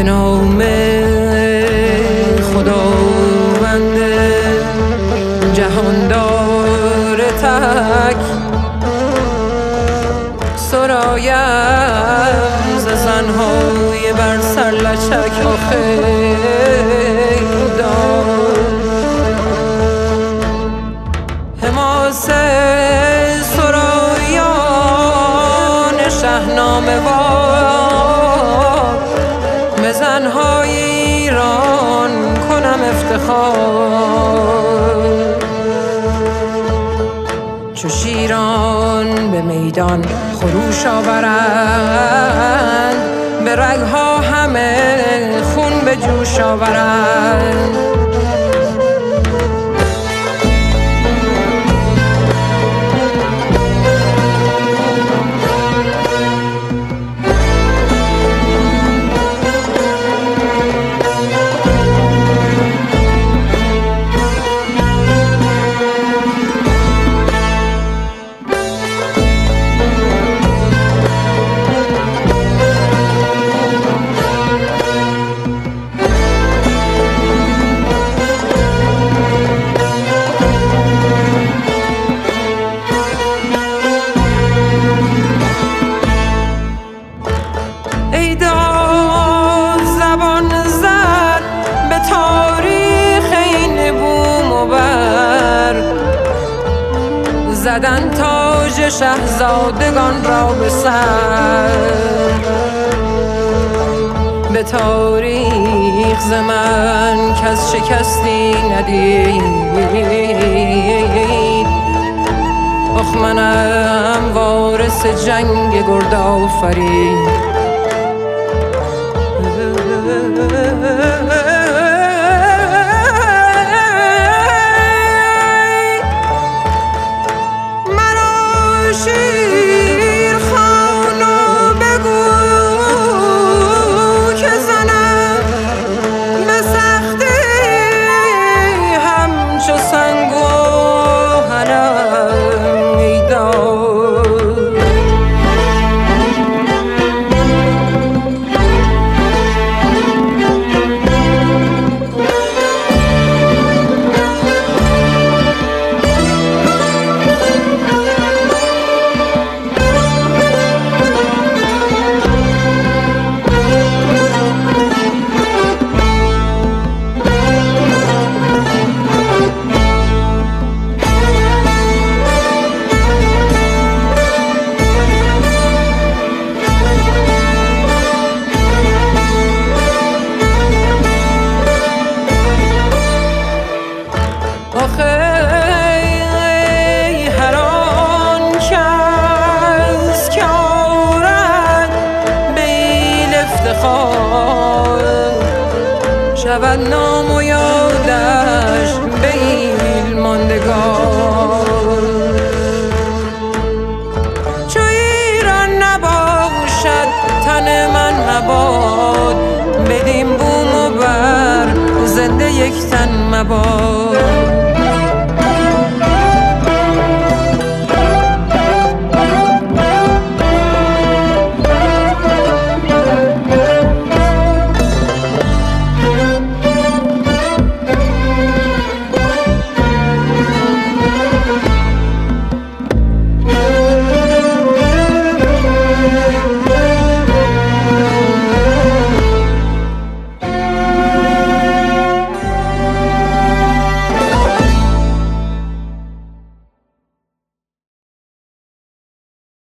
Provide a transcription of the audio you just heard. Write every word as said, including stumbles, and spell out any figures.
به نام خداوند جهاندار تک سرایم ز زنهای بر سر لچک آخه حماسه سرایان شهنامه وار به زنهای ایران کنم افتخار. چو شیران به میدان خروش آورند به رگها همه خون به جوش آورند. زدن تاج شهزادگان را به سر به تاریخ ز من کس شکستی ندید. آخ منم وارث جنگ گرد آفرین. شود نام و یادش به ایل ماندگار. چو ایران نباشد تن من مباد بدین بوم و بر زنده یک تن مباد.